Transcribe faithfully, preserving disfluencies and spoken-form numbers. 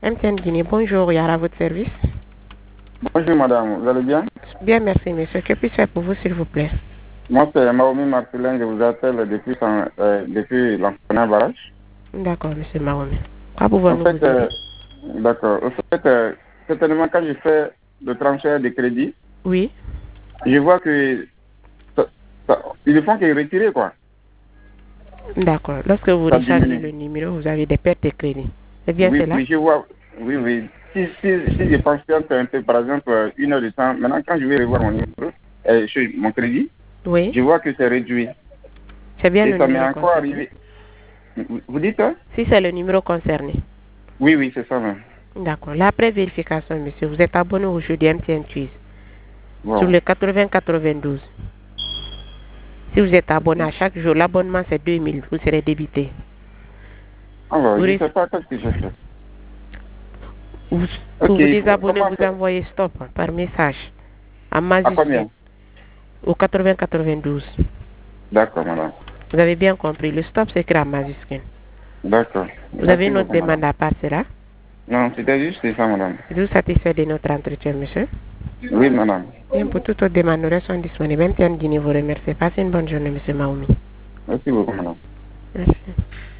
M T N Guinée, bonjour, Yara, à votre service. Bonjour madame, vous allez bien? Bien, merci monsieur. Que puis-je faire pour vous, s'il vous plaît? Moi c'est Maomi Marcelin, je vous appelle depuis, son, euh, depuis l'ancien barrage. D'accord, monsieur Mahomet. Quoi En pouvons-nous vous fait, aider? euh, d'accord. En fait, euh, certainement quand je fais le transfert de crédit, Oui. je vois que ça, ça, ils font qu'ils retirent quoi. D'accord. Lorsque vous Ça rechargez diminue. le numéro, vous avez des pertes de crédit. C'est bien Oui, cela? oui, je vois. Oui, oui. Si, si, si je pense un peu, par exemple, euh, une heure de temps, maintenant quand je vais revoir mon numéro, euh, sur mon crédit, Oui. je vois que c'est réduit. C'est bien Et le ça m'est numéro encore concerné. arrivé. Vous vous dites hein? Si c'est le numéro concerné. Oui, oui, c'est ça même. D'accord. Là, après vérification, monsieur, vous êtes abonné aujourd'hui M T N Quiz sur Wow. le quatre-vingts quatre-vingt-douze. Si vous êtes abonné à chaque jour, l'abonnement c'est deux mille, vous serez débité. Alors, Vous, je ne rec- sais pas qu'est-ce que j'ai fait. vous- pour Ok, vous désabonner, comment vous faire? envoyez stop par message à À majuscule combien? au quatre-vingts quatre-vingt-douze. D'accord, madame. Vous avez bien compris, le stop c'est écrit à majuscule. D'accord. Vous avez Merci une autre beaucoup, madame. demande à part cela? Non, c'était juste ça, madame. Êtes-vous satisfait de notre entretien, monsieur? Oui, madame. Bien, pour toute autre demande, nous restons disponibles. M T N Guinée vous remercie. Passez une bonne journée, monsieur Maoumi. Merci beaucoup, madame. Merci.